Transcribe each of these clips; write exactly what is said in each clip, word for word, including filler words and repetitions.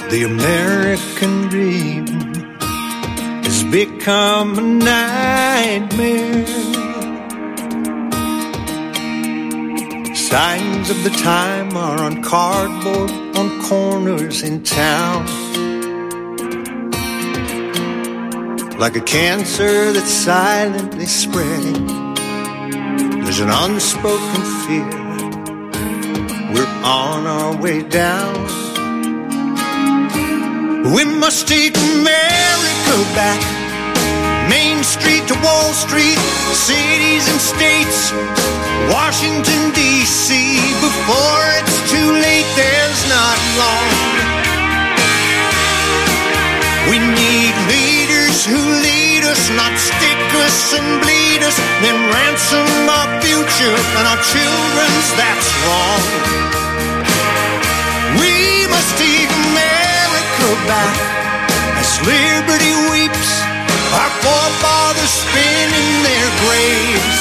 The American dream has become a nightmare. Signs of the time are on cardboard on corners in town. Like a cancer that's silently spreading, there's an unspoken fear. We're on our way down. We must take America back. Main Street to Wall Street, cities and states, Washington, D C Before it's too late, there's not long. We need leaders who lead us, not stick us and bleed us, then ransom our future and our children's, that's wrong. We must take America back as liberty weeps, our forefathers spin in their graves.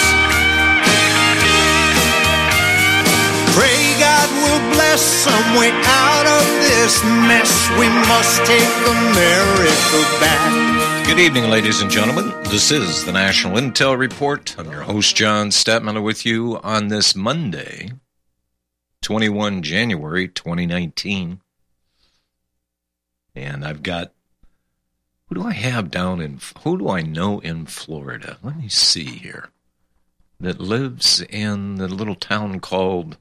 Pray God will bless some way out of this mess. We must take America back. Good evening, ladies and gentlemen. This is the National Intel Report. I'm your host, John Stadtmiller, with you on this Monday, twenty-first of January, twenty nineteen. And I've got, who do I have down in, who do I know in Florida? Let me see here. That lives in the little town called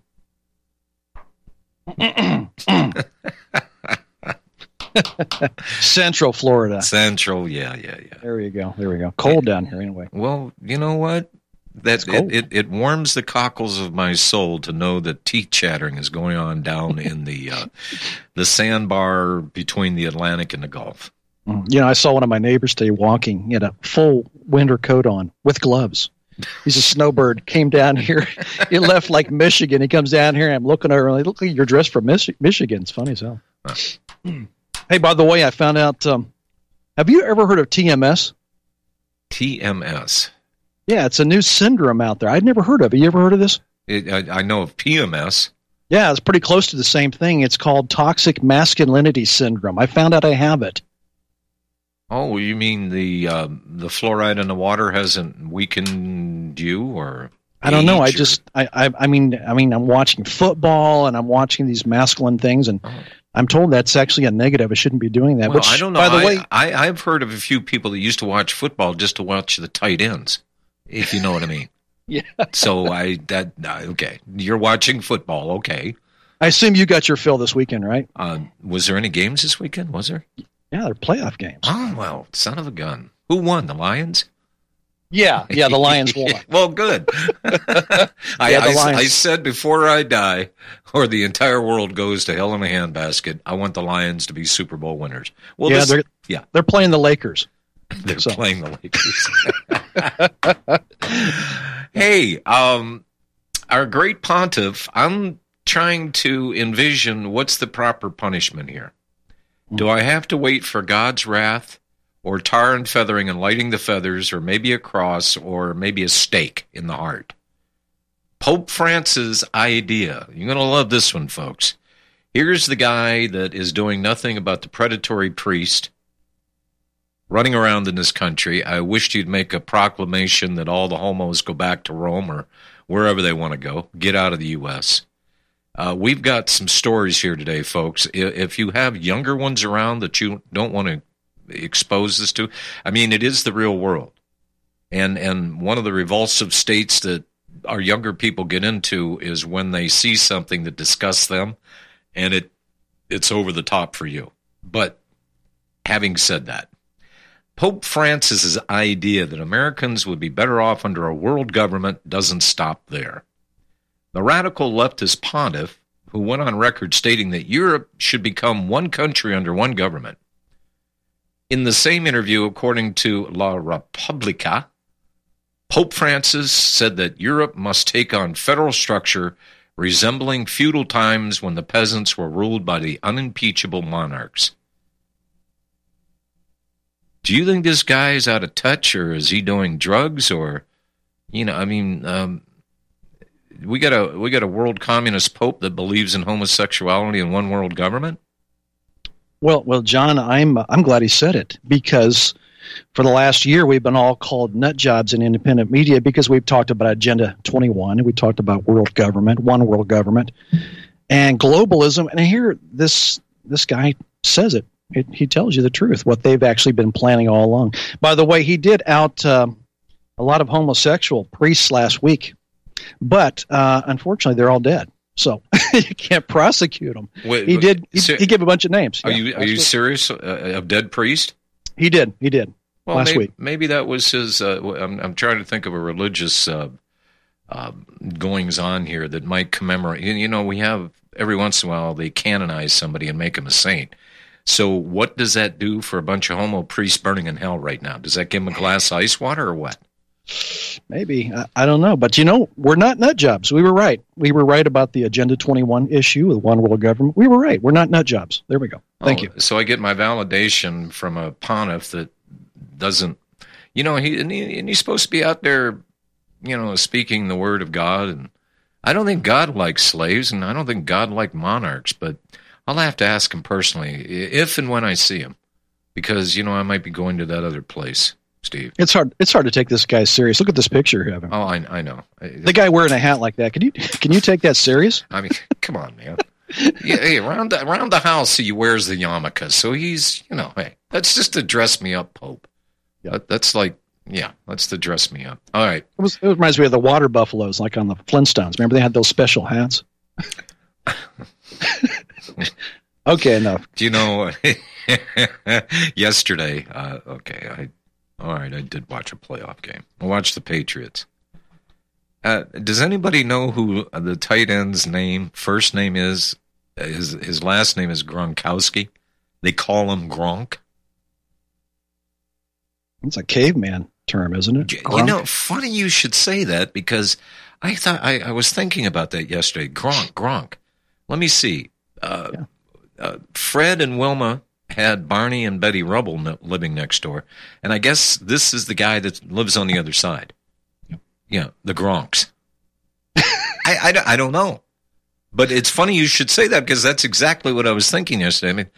Central Florida. Central, yeah, yeah, yeah. There you go. There we go. Cold down here anyway. Well, you know what? That it, it, it warms the cockles of my soul to know that teeth chattering is going on down in the uh, the sandbar between the Atlantic and the Gulf. You know, I saw one of my neighbors today walking. He had a full winter coat on with gloves. He's a snowbird. Came down here. He left like Michigan. He comes down here, and I'm looking at her. And I look like you're dressed for Mich- Michigan. It's funny as hell. Huh. Hey, by the way, I found out. Um, have you ever heard of T M S? T M S. Yeah, it's a new syndrome out there. I'd never heard of it. You ever heard of this? It, I, I know of P M S. Yeah, it's pretty close to the same thing. It's called toxic masculinity syndrome. I found out I have it. Oh, you mean the uh, the fluoride in the water hasn't weakened you, or I don't know. I or... just, I, I, I mean, I mean, I'm watching football and I'm watching these masculine things, and oh. I'm told that's actually a negative. I shouldn't be doing that. Well, Which, I don't know. By the I, way, I, I've heard of a few people that used to watch football just to watch the tight ends, if you know what I mean. Yeah. So I that okay. You're watching football, okay? I assume you got your fill this weekend, right? Uh, was there any games this weekend? Was there? Yeah, they're playoff games. Oh, well, son of a gun. Who won? The Lions? Yeah, yeah, the Lions won. Well, good. I, yeah, the I, Lions. I said before I die, or the entire world goes to hell in a handbasket, I want the Lions to be Super Bowl winners. Well, yeah, this, they're, yeah, they're playing the Lakers. They're so. playing the Lakers. Hey, um, our great pontiff, I'm trying to envision what's the proper punishment here. Do I have to wait for God's wrath, or tar and feathering and lighting the feathers, or maybe a cross, or maybe a stake in the heart? Pope Francis' idea. You're going to love this one, folks. Here's the guy that is doing nothing about the predatory priest running around in this country. I wished you'd make a proclamation that all the homos go back to Rome or wherever they want to go. Get out of the U S Uh, we've got some stories here today, folks. If you have younger ones around that you don't want to expose this to, I mean, it is the real world. And and one of the revulsive states that our younger people get into is when they see something that disgusts them, and it it's over the top for you. But having said that, Pope Francis's idea that Americans would be better off under a world government doesn't stop there. The radical leftist pontiff, who went on record stating that Europe should become one country under one government. In the same interview, according to La Repubblica, Pope Francis said that Europe must take on federal structure resembling feudal times when the peasants were ruled by the unimpeachable monarchs. Do you think this guy is out of touch, or is he doing drugs, or, you know, I mean, um, we got a we got a world communist pope that believes in homosexuality and one world government? Well, well, John, I'm I'm glad he said it, because for the last year we've been all called nut jobs in independent media because we've talked about Agenda twenty-one and we talked about world government, one world government, and globalism. And here this this guy says it. it he tells you the truth, what they've actually been planning all along. By the way, he did out um, a lot of homosexual priests last week, but uh, unfortunately they're all dead. So you can't prosecute him. Wait, he did. He, ser- he gave a bunch of names. Are yeah, you are you serious? Uh, a dead priest? He did. He did. Well, last maybe, week. Maybe that was his. Uh, I'm, I'm trying to think of a religious uh, uh, goings on here that might commemorate. You know, we have every once in a while they canonize somebody and make him a saint. So what does that do for a bunch of homo priests burning in hell right now? Does that give them a glass of ice water or what? Maybe. I, I don't know. But, you know, we're not nut jobs. We were right. We were right about the Agenda twenty-one issue with one world government. We were right. We're not nut jobs. There we go. Thank oh, you. So I get my validation from a pontiff that doesn't, you know, he and, he and he's supposed to be out there, you know, speaking the word of God. And I don't think God likes slaves, and I don't think God liked monarchs, but I'll have to ask him personally if and when I see him, because, you know, I might be going to that other place. Steve, it's hard. It's hard to take this guy serious. Look at this picture of him. Oh, I, I know. The guy wearing a hat like that. Can you can you take that serious? I mean, come on, man. Yeah, hey, around the, around the house he wears the yarmulke, so he's, you know, hey, that's just to dress me up, Pope. Yeah, that, that's like, yeah, that's to dress me up. All right. It, was, it reminds me of the water buffaloes, like on the Flintstones. Remember they had those special hats. Okay, enough. Do you know? Yesterday, uh, okay, I. All right, I did watch a playoff game. I watched the Patriots. Uh, does anybody know who the tight end's name, first name is? His his last name is Gronkowski. They call him Gronk. It's a caveman term, isn't it? Gronk? You know, funny you should say that, because I thought I, I was thinking about that yesterday. Gronk, Gronk. Let me see. Uh, yeah. uh, Fred and Wilma had Barney and Betty Rubble no- living next door, and I guess this is the guy that lives on the other side. Yeah, the Gronks. I, I, I don't know, but it's funny you should say that, because that's exactly what I was thinking yesterday. I mean,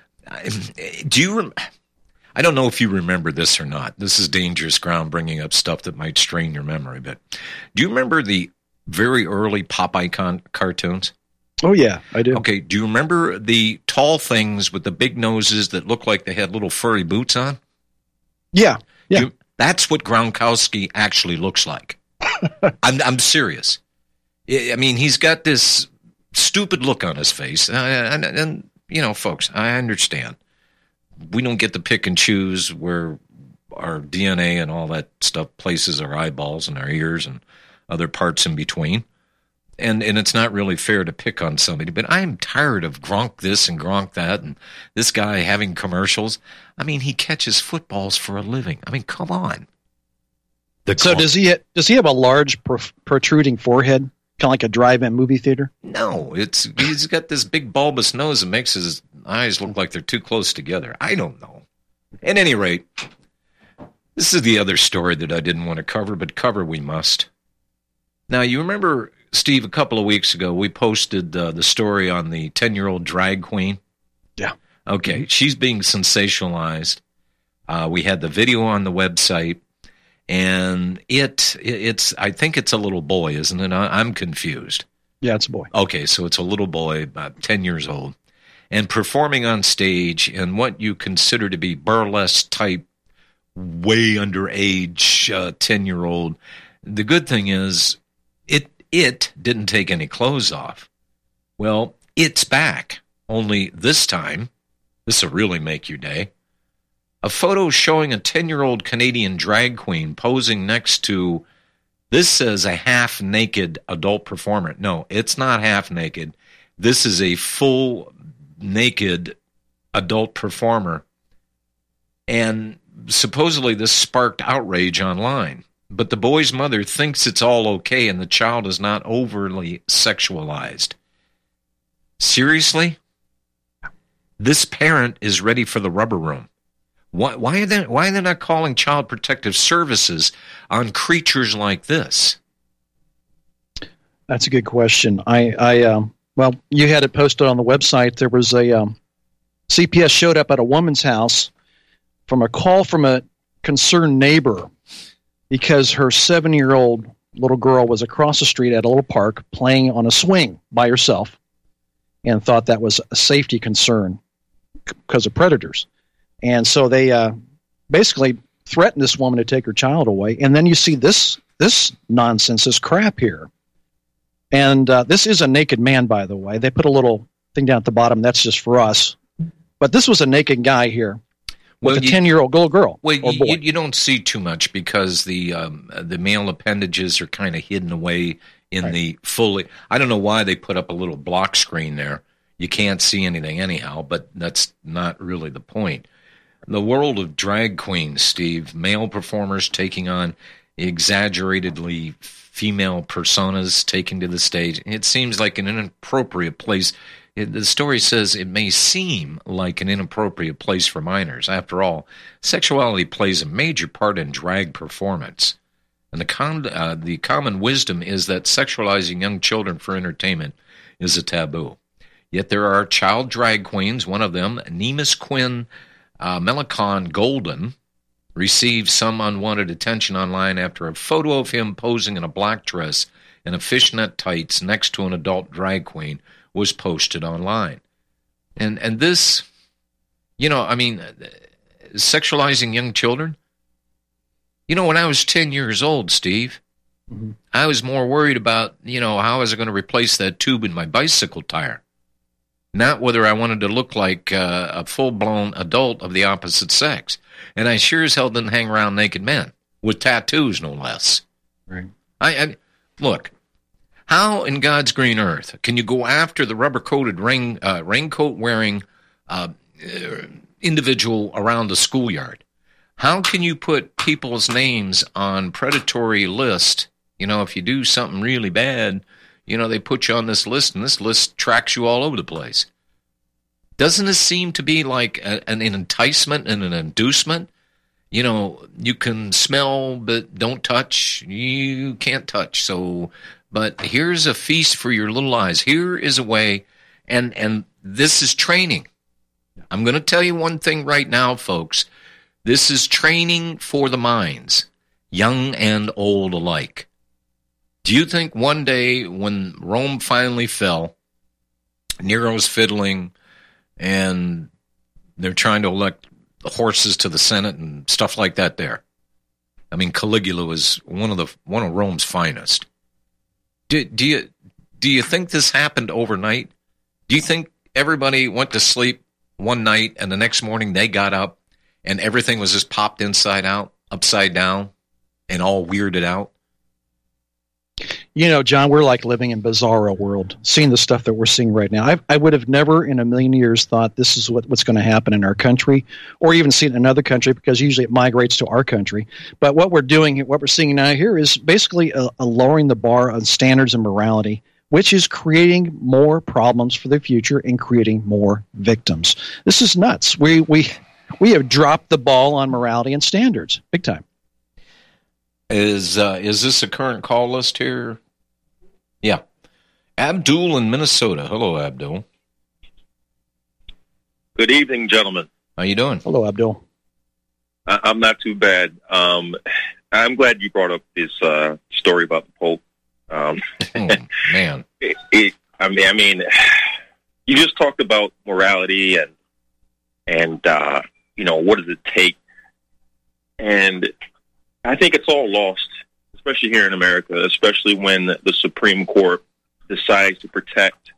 I, do you? Rem- I don't know if you remember this or not. This is dangerous ground, bringing up stuff that might strain your memory. But do you remember the very early Popeye con- cartoons? Oh, yeah, I do. Okay, do you remember the tall things with the big noses that looked like they had little furry boots on? Yeah, yeah. You, that's what Gronkowski actually looks like. I'm, I'm serious. I mean, he's got this stupid look on his face. And, and, and, you know, folks, I understand. We don't get to pick and choose where our D N A and all that stuff places our eyeballs and our ears and other parts in between. And and it's not really fair to pick on somebody, but I'm tired of Gronk this and Gronk that, and this guy having commercials. I mean, he catches footballs for a living. I mean, come on. The so Gronk. does he does he have a large protruding forehead, kind of like a drive-in movie theater? No, it's he's got this big bulbous nose that makes his eyes look like they're too close together. I don't know. At any rate, this is the other story that I didn't want to cover, but cover we must. Now, you remember, Steve, a couple of weeks ago, we posted uh, the story on the ten-year-old drag queen. Yeah. Okay, she's being sensationalized. Uh, we had the video on the website, and it it's I think it's a little boy, isn't it? I, I'm confused. Yeah, it's a boy. Okay, so it's a little boy, about ten years old, and performing on stage in what you consider to be burlesque-type, way underage uh, ten-year-old. The good thing is, It it didn't take any clothes off. Well, it's back. Only this time, this will really make your day. A photo showing a ten-year-old Canadian drag queen posing next to, this says a half-naked adult performer. No, it's not half-naked. This is a full-naked adult performer. And supposedly this sparked outrage online. But the boy's mother thinks it's all okay and the child is not overly sexualized. Seriously? This parent is ready for the rubber room. Why, why, are they, why are they not calling Child Protective Services on creatures like this? That's a good question. I, I um, well, you had it posted on the website. There was a um, C P S showed up at a woman's house from a call from a concerned neighbor because her seven-year-old little girl was across the street at a little park playing on a swing by herself and thought that was a safety concern because of predators. And so they uh, basically threatened this woman to take her child away. And then you see this this nonsense, this crap here. And uh, this is a naked man, by the way. They put a little thing down at the bottom. That's just for us. But this was a naked guy here with well, a ten-year-old little girl. Well, or boy. You, you don't see too much because the um, the male appendages are kind of hidden away in right. the fully. I don't know why they put up a little block screen there. You can't see anything anyhow, but that's not really the point. The world of drag queens, Steve, male performers taking on exaggeratedly female personas, taking to the stage. It seems like an inappropriate place. It, the story says it may seem like an inappropriate place for minors. After all, sexuality plays a major part in drag performance. And the, con, uh, the common wisdom is that sexualizing young children for entertainment is a taboo. Yet there are child drag queens. One of them, Nemus Quinn uh, Melicon Golden, received some unwanted attention online after a photo of him posing in a black dress and a fishnet tights next to an adult drag queen was posted online. And and this, you know, I mean, sexualizing young children. You know, when I was ten years old, Steve, mm-hmm. I was more worried about, you know, how was I going to replace that tube in my bicycle tire? Not whether I wanted to look like uh, a full-blown adult of the opposite sex. And I sure as hell didn't hang around naked men, with tattoos no less. Right. I, I Look, how in God's green earth can you go after the rubber-coated rain, uh, raincoat-wearing uh, individual around the schoolyard? How can you put people's names on predatory list? You know, if you do something really bad, you know, they put you on this list, and this list tracks you all over the place. Doesn't this seem to be like a, an enticement and an inducement? You know, you can smell, but don't touch. You can't touch. So, but here's a feast for your little eyes. Here is a way, and and this is training. I'm going to tell you one thing right now, folks. This is training for the minds, young and old alike. Do you think one day when Rome finally fell, Nero's fiddling, and they're trying to elect horses to the Senate and stuff like that there? I mean, Caligula was one of the one of Rome's finest. Do, do you do you think this happened overnight? Do you think everybody went to sleep one night and the next morning they got up and everything was just popped inside out, upside down, and all weirded out? You know, John, we're like living in bizarro world, seeing the stuff that we're seeing right now. I, I would have never in a million years thought this is what, what's going to happen in our country, or even seen it in another country, because usually it migrates to our country. But what we're doing, what we're seeing now here is basically a, a lowering the bar on standards and morality, which is creating more problems for the future and creating more victims. This is nuts. We we we have dropped the ball on morality and standards, big time. Is uh, is this a current call list here? Yeah. Abdul in Minnesota. Hello, Abdul. Good evening, gentlemen. How you doing? Hello, Abdul. I- I'm not too bad. Um, I'm glad you brought up this uh, story about the Pope. Um, oh, man. It, it, I mean, I mean, you just talked about morality and, and uh, you know, what does it take? And I think it's all lost, especially here in America, especially when the Supreme Court decides to protect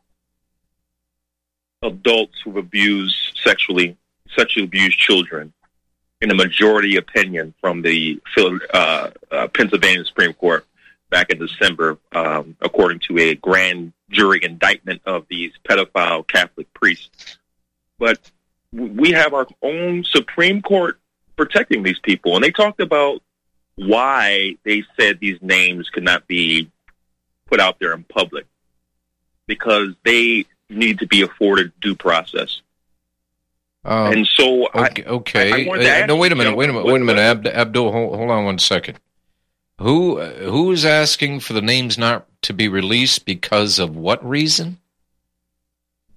adults who've abused sexually, sexually abused children, in a majority opinion from the uh, uh, Pennsylvania Supreme Court back in December, um, according to a grand jury indictment of these pedophile Catholic priests. But we have our own Supreme Court protecting these people, and they talked about why they said these names could not be put out there in public, because they need to be afforded due process. Um, and so, okay, I, okay. I, I no, wait a minute, wait a minute, wait a minute, Ab- Abdul, hold, hold on one second. Who uh, who is asking for the names not to be released because of what reason?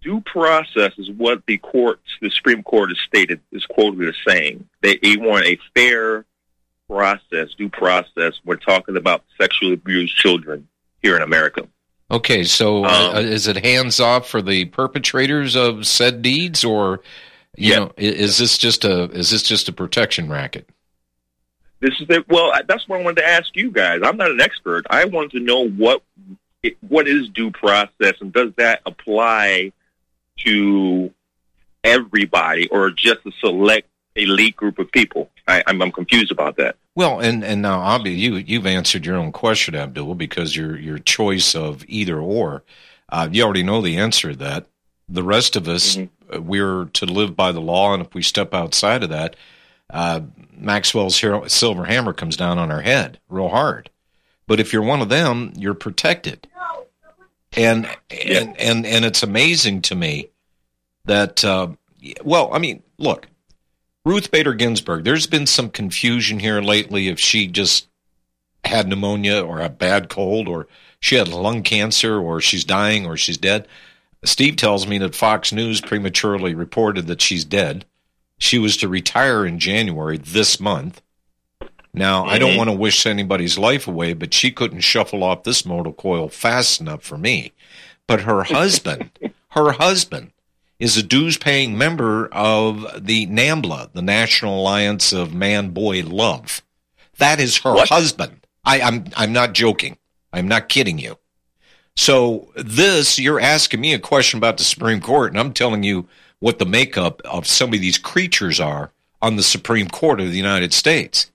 due process is what the courts, the Supreme Court has stated, is quoted as saying. They, they want a fair process, due process. We're talking about sexually abused children here in America. Okay, so Um, uh, is it hands off for the perpetrators of said deeds, or you Yeah. know, i- is this just a is this just a protection racket? This is the, well, that's what I wanted to ask you guys. I'm not an expert. I wanted to know what it, what is due process, and does that apply to everybody or just a select elite group of people? I, I'm, I'm confused about that. Well, and and now Abby, you you've answered your own question, Abdul, because your your choice of either or, uh, you already know the answer to that. The rest of us, Mm-hmm. uh, we're to live by the law, and if we step outside of that, uh, Maxwell's hero, silver hammer comes down on our head real hard. But if you're one of them, you're protected. And Yeah. and and and it's amazing to me that uh, well, I mean, look. Ruth Bader Ginsburg, there's been some confusion here lately if she just had pneumonia or a bad cold or she had lung cancer or she's dying or she's dead. Steve tells me that Fox News prematurely reported that she's dead. She was to retire in January this month. Now, I don't want to wish anybody's life away, but she couldn't shuffle off this motor coil fast enough for me. But her husband, her husband, is a dues-paying member of the NAMBLA, the National Alliance of Man-Boy Love. That is her What? husband. I, I'm I'm not joking. I'm not kidding you. So this, you're asking me a question about the Supreme Court, and I'm telling you what the makeup of some of these creatures are on the Supreme Court of the United States.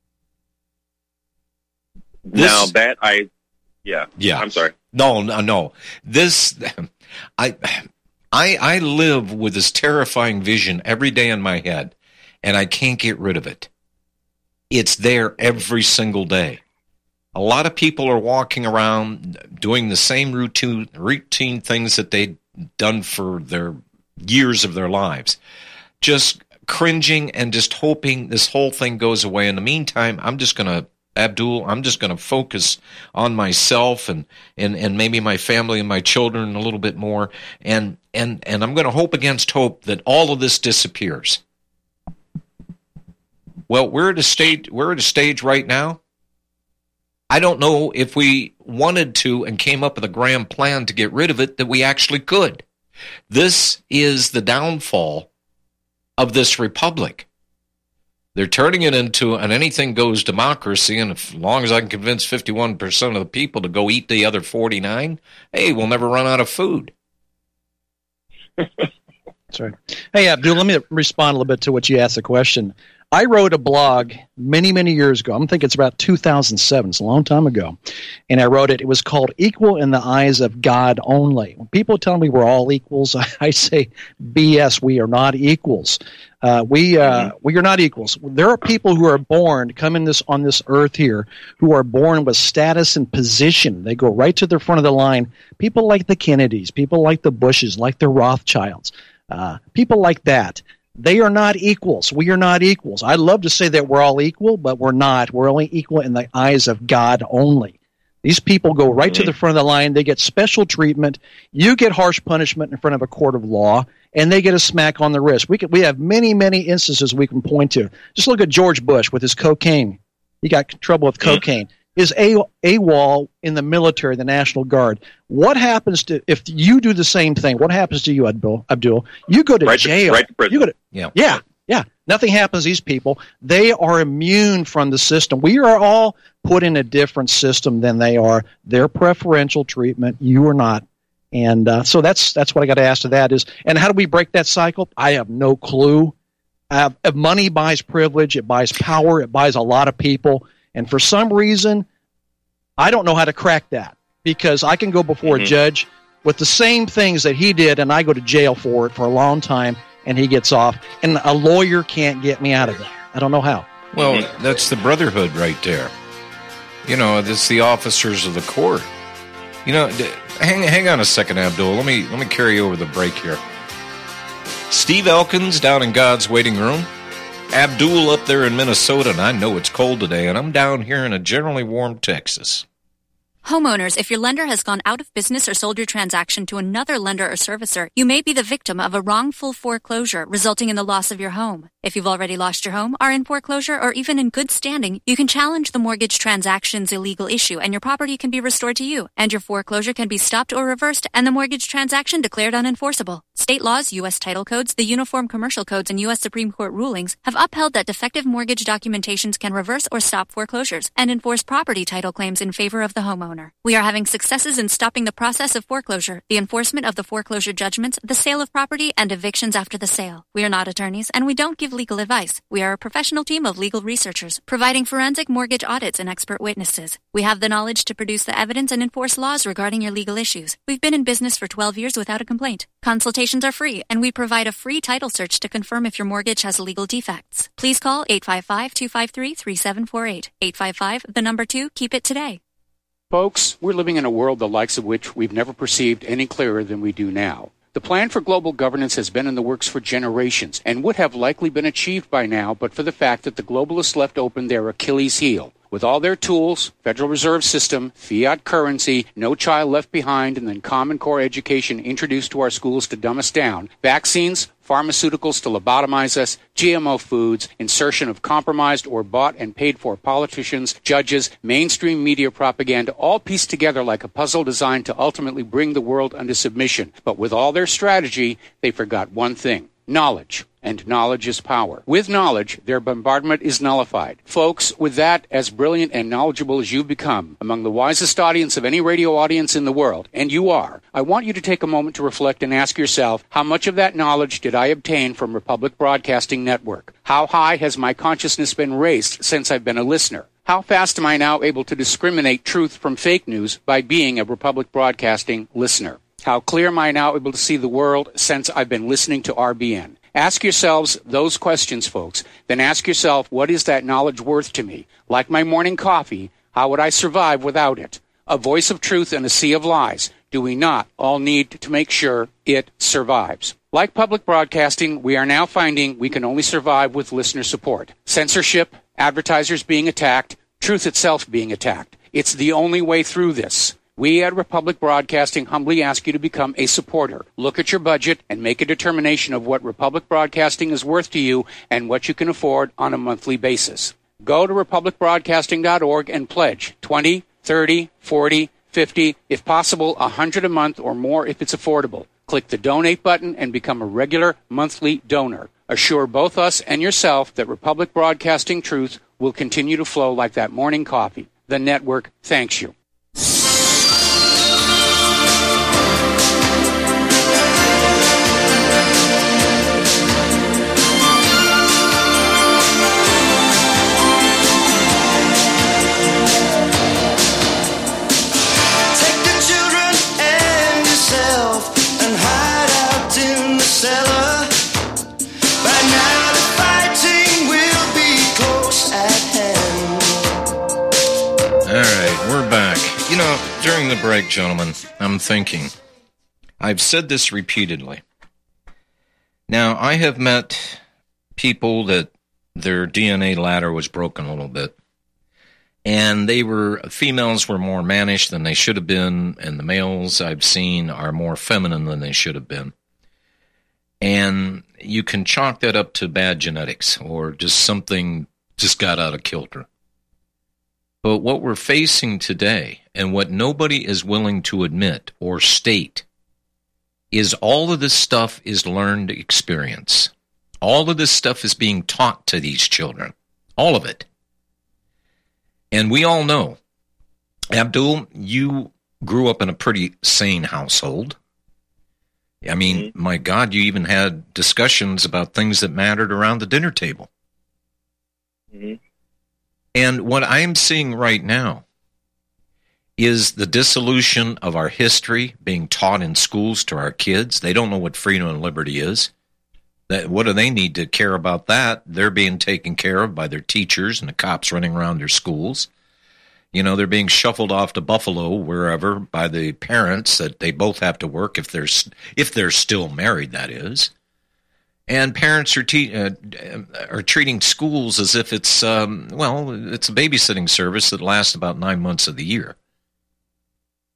This- now that I, yeah, Yeah. I'm sorry. No, no, no. This, I, I, I live with this terrifying vision every day in my head, and I can't get rid of it. It's there every single day. A lot of people are walking around doing the same routine, routine things that they've done for their years of their lives, just cringing and just hoping this whole thing goes away. In the meantime, I'm just going to Abdul, I'm just going to focus on myself and, and, and maybe my family and my children a little bit more. And, and, and I'm going to hope against hope that all of this disappears. Well, we're at a stage, we're at a stage right now. I don't know if we wanted to and came up with a grand plan to get rid of it that we actually could. This is the downfall of this republic. They're turning it into an anything-goes democracy, and as long as I can convince fifty-one percent of the people to go eat the other forty-nine, hey, we'll never run out of food. That's right. Hey, Abdul, let me respond a little bit to what you asked the question. I wrote a blog many, many years ago. I'm thinking it's about two thousand seven. It's a long time ago. And I wrote it. It was called Equal in the Eyes of God Only. When people tell me we're all equals, I, I say, B S, we are not equals. Uh, we uh, we are not equals. There are people who are born, come in this on this earth here, who are born with status and position. They go right to the front of the line. People like the Kennedys, people like the Bushes, like the Rothschilds, uh, people like that. They are not equals. We are not equals. I'd love to say that we're all equal, but we're not. We're only equal in the eyes of God only. These people go right to the front of the line. They get special treatment. You get harsh punishment in front of a court of law, and they get a smack on the wrist. We can, we have many, many instances we can point to. Just look at George Bush with his cocaine. He got trouble with cocaine. Is A- AWOL in the military, the National Guard. What happens to if you do the same thing? What happens to you, Abdul? Abdul, you go to Right to- jail. right to prison. You go to Yeah. yeah, yeah. Nothing happens to these people. They are immune from the system. We are all put in a different system than they are. Their preferential treatment. You are not. And uh, so that's that's what I got to ask to that is. And how do we break that cycle? I have no clue. Uh, if money buys privilege, it buys power, it buys a lot of people. And for some reason, I don't know how to crack that because I can go before Mm-hmm. a judge with the same things that he did, and I go to jail for it for a long time, and he gets off. And a lawyer can't get me out of that. I don't know how. Well, that's the brotherhood right there. You know, it's the officers of the court. You know, d- hang hang on a second, Abdul. Let me let me carry over the break here. Steve Elkins down in God's waiting room. Abdul up there in Minnesota, and I know it's cold today, and I'm down here in a generally warm Texas. Homeowners, if your lender has gone out of business or sold your transaction to another lender or servicer, you may be the victim of a wrongful foreclosure resulting in the loss of your home. If you've already lost your home, are in foreclosure, or even in good standing, you can challenge the mortgage transaction's illegal issue and your property can be restored to you, and your foreclosure can be stopped or reversed and the mortgage transaction declared unenforceable. State laws, U S title codes, the Uniform Commercial Codes, and U S Supreme Court rulings have upheld that defective mortgage documentations can reverse or stop foreclosures and enforce property title claims in favor of the homeowner. We are having successes in stopping the process of foreclosure, the enforcement of the foreclosure judgments, the sale of property, and evictions after the sale. We are not attorneys, and we don't give legal advice. We are a professional team of legal researchers, providing forensic mortgage audits and expert witnesses. We have the knowledge to produce the evidence and enforce laws regarding your legal issues. We've been in business for twelve years without a complaint. Consultations are free, and we provide a free title search to confirm if your mortgage has legal defects. Please call eight five five, two five three, three seven four eight. eight five five, the number two, keep it today. Folks, we're living in a world the likes of which we've never perceived any clearer than we do now. The plan for global governance has been in the works for generations and would have likely been achieved by now but for the fact that the globalists left open their Achilles heel. With all their tools, Federal Reserve System, fiat currency, no child left behind, and then Common Core education introduced to our schools to dumb us down, vaccines, pharmaceuticals to lobotomize us, G M O foods, insertion of compromised or bought and paid for politicians, judges, mainstream media propaganda, all pieced together like a puzzle designed to ultimately bring the world under submission. But with all their strategy, they forgot one thing: knowledge. And knowledge is power. With knowledge, their bombardment is nullified. Folks, with that, as brilliant and knowledgeable as you've become, among the wisest audience of any radio audience in the world, and you are, I want you to take a moment to reflect and ask yourself, how much of that knowledge did I obtain from Republic Broadcasting Network? How high has my consciousness been raised since I've been a listener? How fast am I now able to discriminate truth from fake news by being a Republic Broadcasting listener? How clear am I now able to see the world since I've been listening to R B N? Ask yourselves those questions, folks. Then ask yourself, what is that knowledge worth to me? Like my morning coffee, how would I survive without it? A voice of truth in a sea of lies. Do we not all need to make sure it survives? Like public broadcasting, we are now finding we can only survive with listener support. Censorship, advertisers being attacked, truth itself being attacked. It's the only way through this. We at Republic Broadcasting humbly ask you to become a supporter. Look at your budget and make a determination of what Republic Broadcasting is worth to you and what you can afford on a monthly basis. Go to republic broadcasting dot org and pledge twenty, thirty, forty, fifty, if possible one hundred a month or more if it's affordable. Click the donate button and become a regular monthly donor. Assure both us and yourself that Republic Broadcasting truth will continue to flow like that morning coffee. The network thanks you. You know, during the break, gentlemen, I'm thinking, I've said this repeatedly. Now, I have met people that their D N A ladder was broken a little bit, and they were, females were more mannish than they should have been, and the males I've seen are more feminine than they should have been. And you can chalk that up to bad genetics, or just something just got out of kilter. But what we're facing today, and what nobody is willing to admit or state, is all of this stuff is learned experience. All of this stuff is being taught to these children. All of it. And we all know, Abdul, you grew up in a pretty sane household. I mean, mm-hmm. my God, you even had discussions about things that mattered around the dinner table. Mm-hmm. And what I'm seeing right now is the dissolution of our history being taught in schools to our kids. They don't know what freedom and liberty is. That, what do they need to care about that? They're being taken care of by their teachers and the cops running around their schools. You know, they're being shuffled off to Buffalo, wherever, by the parents that they both have to work if they're, if they're still married, that is. And parents are te- uh, are treating schools as if it's, um, well, it's a babysitting service that lasts about nine months of the year.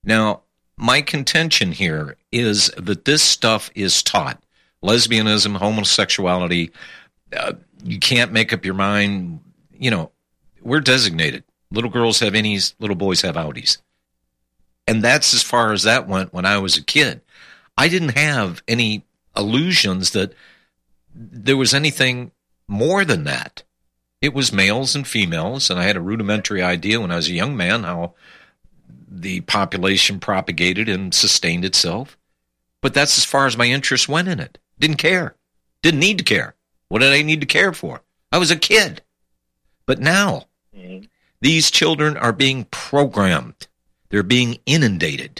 Now, my contention here is that this stuff is taught. Lesbianism, homosexuality, uh, you can't make up your mind. You know, we're designated. Little girls have innies, little boys have outies. And that's as far as that went when I was a kid. I didn't have any illusions that there was anything more than that. It was males and females, and I had a rudimentary idea when I was a young man how the population propagated and sustained itself. But that's as far as my interest went in it. Didn't care. Didn't need to care. What did I need to care for? I was a kid. But now, mm-hmm. these children are being programmed. They're being inundated.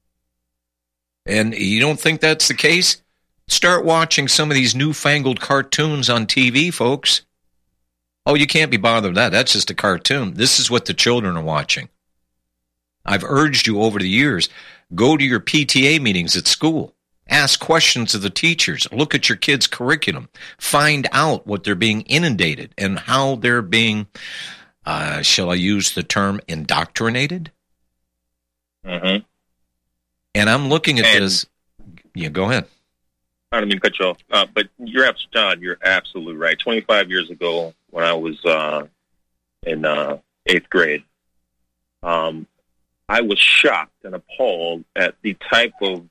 And you don't think that's the case? Start watching some of these newfangled cartoons on T V, folks. Oh, you can't be bothered with that. That's just a cartoon. This is what the children are watching. I've urged you over the years, go to your P T A meetings at school. Ask questions of the teachers. Look at your kids' curriculum. Find out what they're being inundated and how they're being, uh, shall I use the term, indoctrinated? Mm-hmm. And I'm looking at and, this. Yeah, go ahead. I don't mean to cut you off, uh, but you're absolutely, John, you're absolutely right. twenty-five years ago, when I was uh, in uh, eighth grade, um, I was shocked and appalled at the type of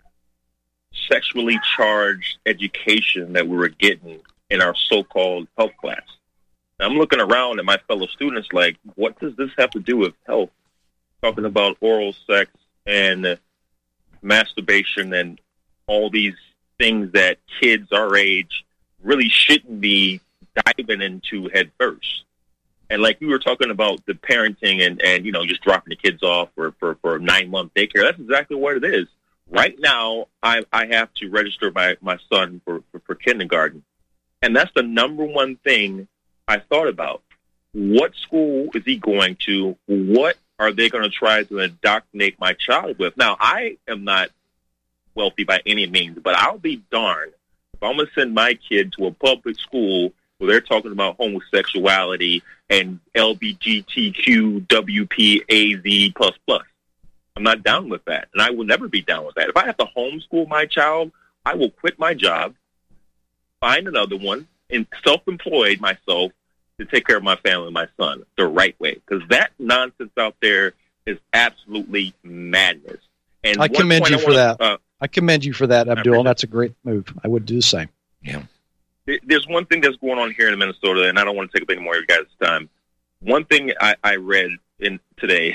sexually charged education that we were getting in our so-called health class. I'm looking around at my fellow students like, what does this have to do with health? Talking about oral sex and masturbation and all these things that kids our age really shouldn't be diving into head first. And like we were talking about the parenting and, and you know, just dropping the kids off for, for, for a nine-month daycare, that's exactly what it is. Right now, I, I have to register my, my son for, for, for kindergarten. And that's the number one thing I thought about. What school is he going to? What are they going to try to indoctrinate my child with? Now, I am not wealthy by any means, but I'll be darned if I'm going to send my kid to a public school where they're talking about homosexuality and L G B T Q W P A Z plus plus. I'm not down with that, and I will never be down with that. If I have to homeschool my child, I will quit my job, find another one, and self-employed myself to take care of my family and my son the right way, because that nonsense out there is absolutely madness. And I commend you I for wanna, that. Uh, I commend you for that, Abdul. That's a great move. I would do the same. Yeah. There's one thing that's going on here in Minnesota, and I don't want to take up any more of your guys' time. One thing I, I read in today,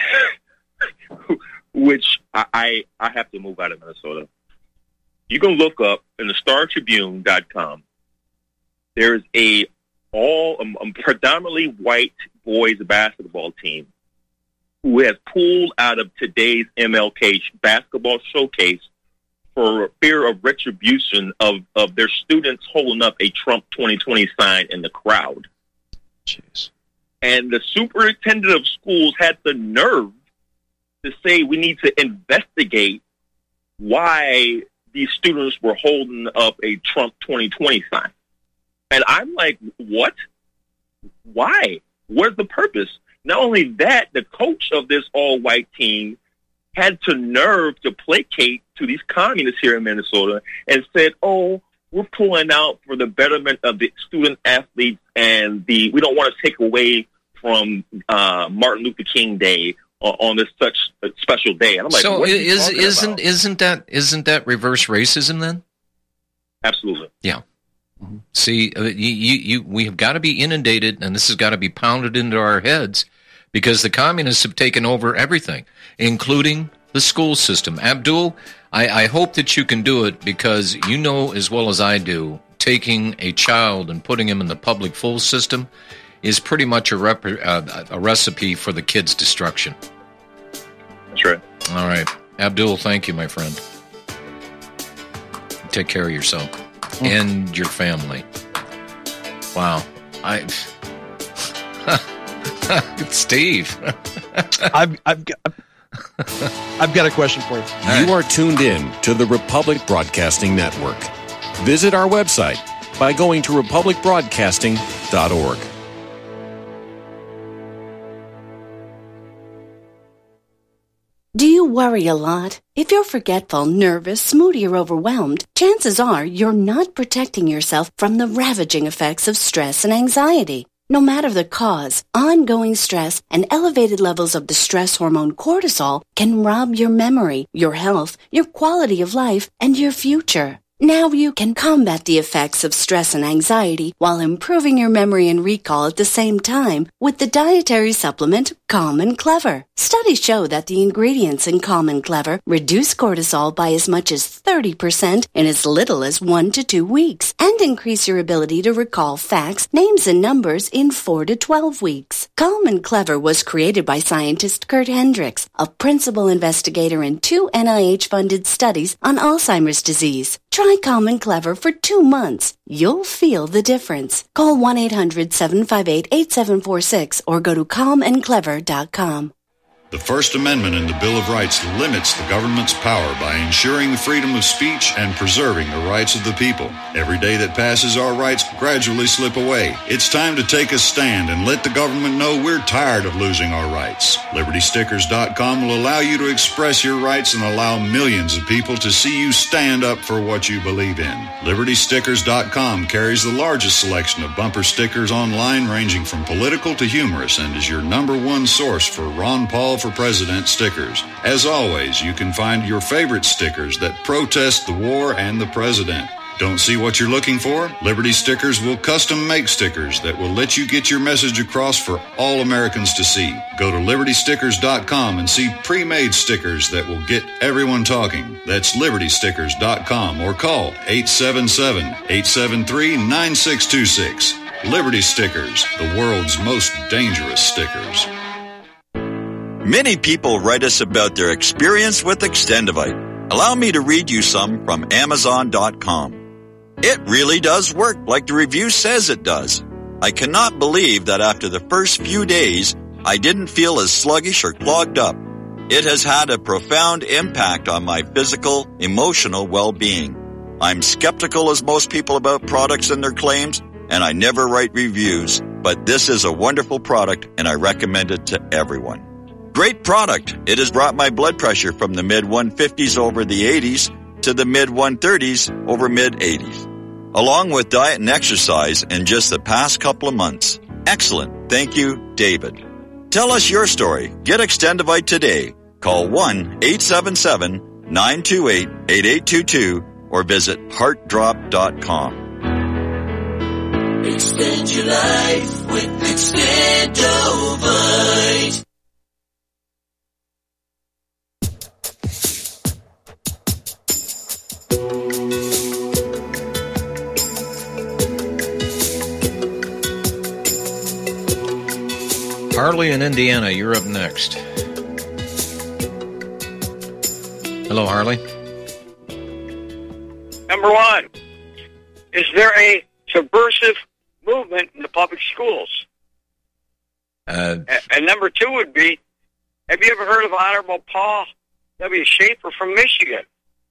which I, I I have to move out of Minnesota. You can look up in the Star Tribune dot com. There's a all um, um, predominantly white boys basketball team who has pulled out of today's M L K basketball showcase for fear of retribution of, of their students holding up a Trump twenty twenty sign in the crowd. Jeez. And the superintendent of schools had the nerve to say we need to investigate why these students were holding up a Trump twenty twenty sign. And I'm like, what? Why? What's the purpose? Not only that, the coach of this all-white team had the nerve to placate to these communists here in Minnesota and said, oh, we're pulling out for the betterment of the student athletes, and the we don't want to take away from uh, Martin Luther King Day on this such a special day. And I'm like, so what is isn't about? isn't that isn't that reverse racism then? Absolutely. Yeah. Mm-hmm. See, uh, you, you, you, we have got to be inundated, and this has got to be pounded into our heads, because the communists have taken over everything, including the school system. Abdul, I, I hope that you can do it, because you know as well as I do, taking a child and putting him in the public full system is pretty much a, rep, uh, a recipe for the kid's destruction. That's right. All right. Abdul, thank you, my friend. Take care of yourself mm. and your family. Wow. I... Steve. I've, I've, got, I've got a question for you. You are tuned in to the Republic Broadcasting Network. Visit our website by going to republic broadcasting dot org. Do you worry a lot? If you're forgetful, nervous, moody, or overwhelmed, chances are you're not protecting yourself from the ravaging effects of stress and anxiety. No matter the cause, ongoing stress and elevated levels of the stress hormone cortisol can rob your memory, your health, your quality of life, and your future. Now you can combat the effects of stress and anxiety while improving your memory and recall at the same time with the dietary supplement Calm and Clever. Studies show that the ingredients in Calm and Clever reduce cortisol by as much as thirty percent in as little as one to two weeks and increase your ability to recall facts, names, and numbers in four to twelve weeks. Calm and Clever was created by scientist Kurt Hendricks, a principal investigator in two N I H-funded studies on Alzheimer's disease. Try Calm and Clever for two months. You'll feel the difference. Call one eight hundred seven five eight eight seven four six or go to calm and clever dot com. The First Amendment in the Bill of Rights limits the government's power by ensuring the freedom of speech and preserving the rights of the people. Every day that passes, our rights gradually slip away. It's time to take a stand and let the government know we're tired of losing our rights. Liberty Stickers dot com will allow you to express your rights and allow millions of people to see you stand up for what you believe in. Liberty Stickers dot com carries the largest selection of bumper stickers online, ranging from political to humorous, and is your number one source for Ron Paul for President stickers. As always, you can find your favorite stickers that protest the war and the president. Don't see what you're looking for? Liberty Stickers will custom make stickers that will let you get your message across for all Americans to see. Go to Liberty Stickers dot com and see pre-made stickers that will get everyone talking. That's Liberty Stickers dot com or call eight seven seven, eight seven three, nine six two six. Liberty Stickers, the world's most dangerous stickers. Many people write us about their experience with Extendivite. Allow me to read you some from Amazon dot com. It really does work like the review says it does. I cannot believe that after the first few days, I didn't feel as sluggish or clogged up. It has had a profound impact on my physical, emotional well-being. I'm skeptical as most people about products and their claims, and I never write reviews, but this is a wonderful product and I recommend it to everyone. Great product. It has brought my blood pressure from the mid one fifties over the eighties to the mid one thirties over mid eighties, along with diet and exercise in just the past couple of months. Excellent. Thank you, David. Tell us your story. Get Extendivite today. Call one eight seven seven, nine two eight, eight eight two two or visit heart drop dot com. Extend your life with Extendivite. Harley in Indiana, you're up next. Hello, Harley. Number one, is there a subversive movement in the public schools? Uh, and, and number two would be, have you ever heard of Honorable Paul W. Schaefer from Michigan?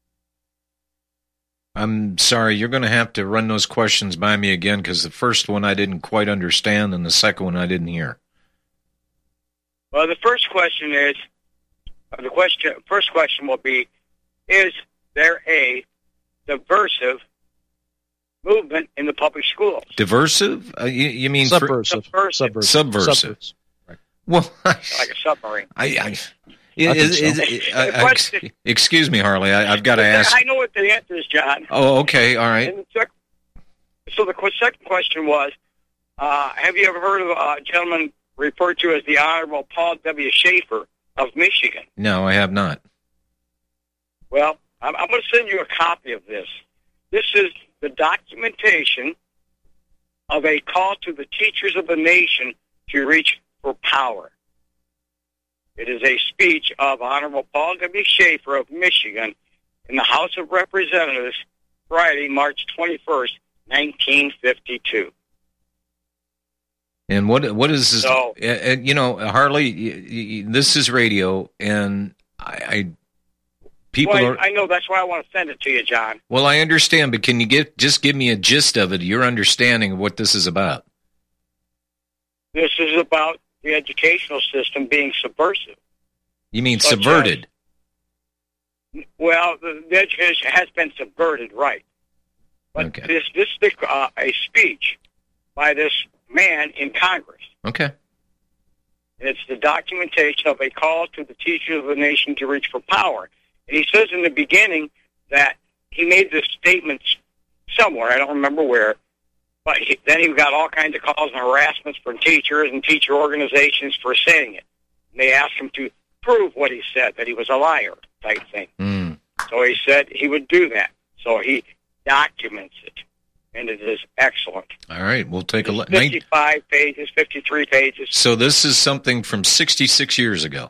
I'm sorry, you're going to have to run those questions by me again, because the first one I didn't quite understand, and the second one I didn't hear. Well, the first question is, uh, the question, first question will be, is there a subversive movement in the public schools? Diversive? Uh, you, you mean subversive? For, subversive. Subversive. Subversive. Right. Well, I, like a submarine. I, I, is, is, is, uh, ex, excuse me, Harley. I, I've got to ask. I know what the answer is, John. Oh, okay, all right. And the sec- so the second question was, uh, have you ever heard of a gentleman referred to as the Honorable Paul W. Schaefer of Michigan? No, I have not. Well, I'm, I'm going to send you a copy of this. This is the documentation of a call to the teachers of the nation to reach for power. It is a speech of Honorable Paul W. Schaefer of Michigan in the House of Representatives Friday, March twenty-first, nineteen fifty-two. And what what is this? So, uh, you know, Harley, this is radio, and I, I people well, are. I know, that's why I want to send it to you, John. Well, I understand, but can you get just give me a gist of it, your understanding of what this is about? This is about the educational system being subversive. You mean Such subverted? Well, the, the education has been subverted, right? But Okay. this this is uh, a speech by this man in Congress. Okay. And it's the documentation of a call to the teachers of the nation to reach for power. And he says in the beginning that he made this statement somewhere, I don't remember where, but he, then he got all kinds of calls and harassments from teachers and teacher organizations for saying it. And they asked him to prove what he said, that he was a liar type thing. Mm. So he said he would do that. So he documents it, and it is excellent. All right, we'll take a look. fifty-five pages, fifty-three pages. So this is something from sixty-six years ago.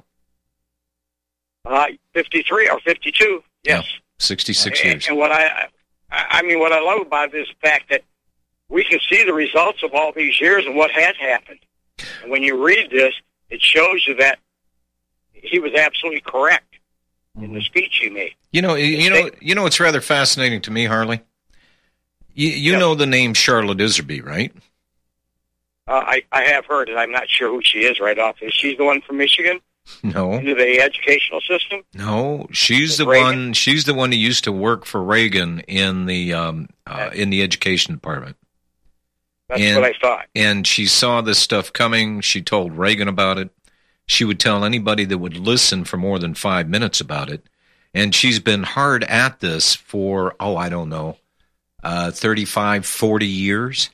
Uh, fifty-three or fifty-two, yes. Yeah, sixty-six and, years. And what I, I I mean, what I love about it is the fact that we can see the results of all these years and what has happened. And when you read this, it shows you that he was absolutely correct in the speech he made. You know, you know, you know, it's rather fascinating to me, Harley. You, you Yep. know the name Charlotte Iserby, right? Uh, I, I have heard it. I'm not sure who she is right off. Is she the one from Michigan? No, Into the educational system? no, she's the Reagan? one. She's the one who used to work for Reagan in the um, uh, in the education department. That's And- what I thought. And she saw this stuff coming. She told Reagan about it. She would tell anybody that would listen for more than five minutes about it. And she's been hard at this for, oh, I don't know, uh, thirty-five, forty years.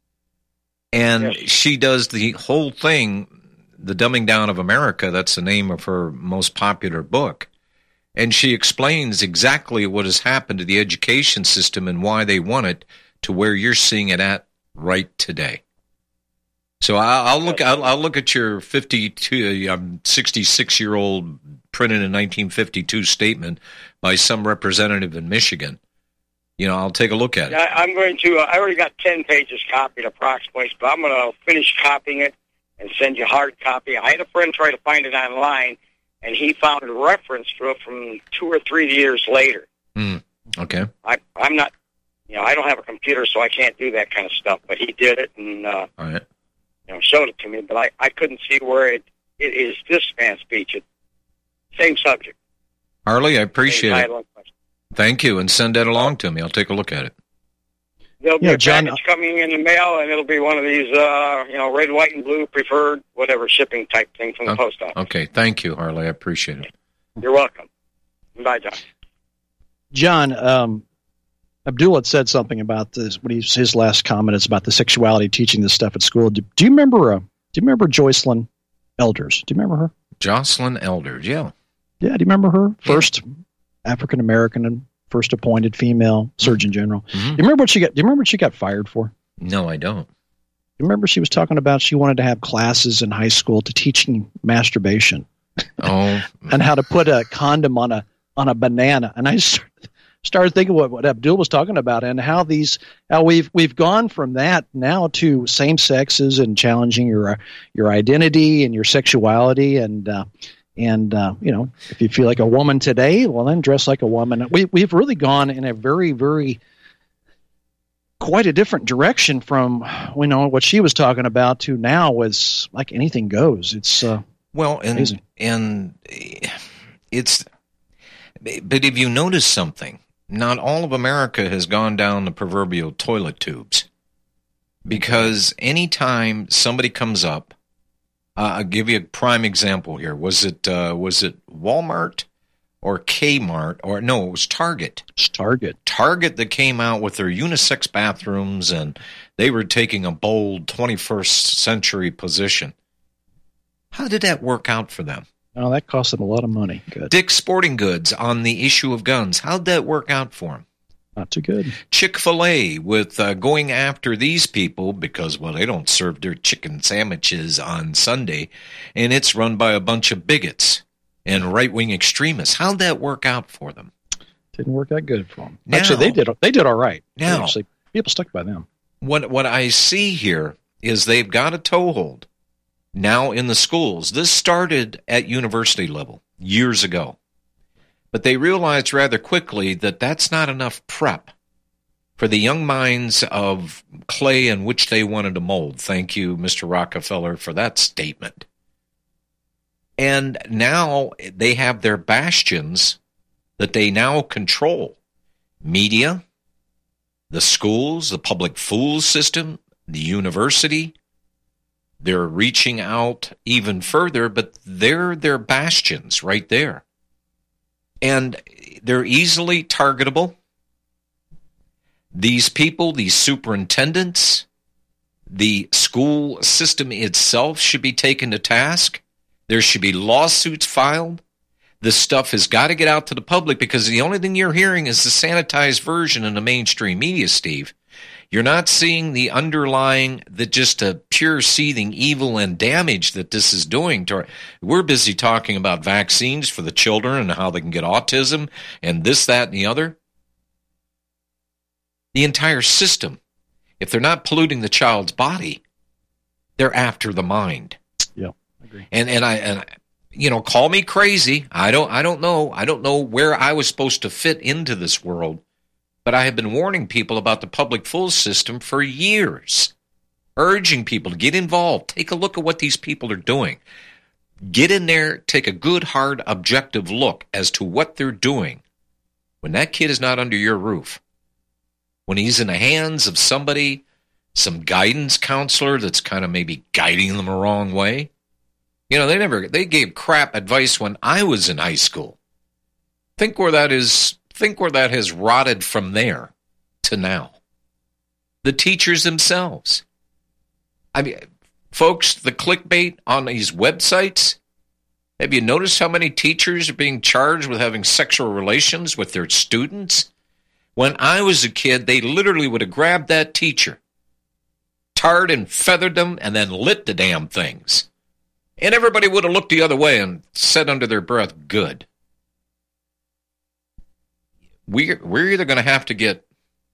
And Yes. she does the whole thing, The Dumbing Down of America. That's the name of her most popular book. And she explains exactly what has happened to the education system and why they want it to where you're seeing it at right today. So I'll, I'll look. I'll, I'll look at your fifty-two, um, sixty-six-year-old printed in nineteen fifty-two statement by some representative in Michigan. You know, I'll take a look at it. I, I'm going to, uh, I already got ten pages copied approximately, but I'm going to finish copying it and send you a hard copy. I had a friend try to find it online, and he found a reference to it from two or three years later. Mm, okay. I, I'm not, you know, I don't have a computer, so I can't do that kind of stuff, but he did it and, uh, All right. you know, showed it to me, but I, I couldn't see where it, it is this man's speech. It, same subject. Harley, I appreciate same it. title and question. Thank you, and send that along to me. I'll take a look at it. There'll be Yeah, a John- package coming in the mail, and it'll be one of these, uh, you know, red, white, and blue preferred, whatever shipping type thing from the Oh, post office. Okay, thank you, Harley. I appreciate it. You're welcome. Bye, John. John, um, Abdul had said something about this when he's his last comment is about the sexuality teaching this stuff at school. Do, do you remember? Uh, do you remember Joycelyn Elders? Do you remember her? Jocelyn Elders, yeah. Yeah, do you remember her? First African American and first appointed female Surgeon General. Mhm. Do you remember what she got? Do you remember what she got fired for? No, I don't. You remember she was talking about she wanted to have classes in high school to teaching masturbation Oh, and how to put a condom on a on a banana. And I started, started thinking what, what Abdul was talking about and how these how we've we've gone from that now to same sexes and challenging your your identity and your sexuality and uh, and uh, you know, if you feel like a woman today, well then dress like a woman. We we've really gone in a very very quite a different direction from you know what she was talking about to now was like anything goes. It's uh, well, and Amazing. and it's. But if you notice something, not all of America has gone down the proverbial toilet tubes, because anytime somebody comes up, uh, I'll give you a prime example here. Was it uh, was it Walmart or Kmart or no? It was Target. it's Target. Target that came out with their unisex bathrooms, and they were taking a bold twenty-first century position. How did that work out for them? Oh, that cost them a lot of money. Good. Dick's Sporting Goods on the issue of guns. How'd that work out for them? Not too good. Chick-fil-A with uh, going after these people because, well, they don't serve their chicken sandwiches on Sunday, and it's run by a bunch of bigots and right-wing extremists. How'd that work out for them? Didn't work that good for them. Now- Actually, they did. They did all right. They Now- actually, people stuck by them. What what I see here is they've got a toehold now in the schools. This started at university level years ago. But they realized rather quickly that that's not enough prep for the young minds of clay in which they wanted to mold. Thank you, Mister Rockefeller, for that statement. And now they have their bastions that they now control media, the schools, the public school system, the university. They're reaching out even further, but they're their bastions right there. And they're easily targetable. These people, these superintendents, the school system itself should be taken to task. There should be lawsuits filed. This stuff has got to get out to the public, because the only thing you're hearing is the sanitized version in the mainstream media, Steve. You're not seeing the underlying, the just a pure seething evil and damage that this is doing to our, we're busy talking about vaccines for the children and how they can get autism and this, that, and the other. The entire system, if they're not polluting the child's body, they're after the mind. Yeah, I agree. And and I and you know, call me crazy. I don't I don't know. I don't know where I was supposed to fit into this world. But I have been warning people about the public full system for years, urging people to get involved. Take a look at what these people are doing. Get in there, take a good, hard, objective look as to what they're doing when that kid is not under your roof, when he's in the hands of somebody, some guidance counselor that's kind of maybe guiding them the wrong way. You know, they never, they gave crap advice when I was in high school. Think where that is. Think where that has rotted from there to now. The teachers themselves. I mean, folks, the clickbait on these websites, have you noticed how many teachers are being charged with having sexual relations with their students? When I was a kid, they literally would have grabbed that teacher, tarred and feathered them, and then lit the damn things. And everybody would have looked the other way and said under their breath, good. We're, we're either going to have to get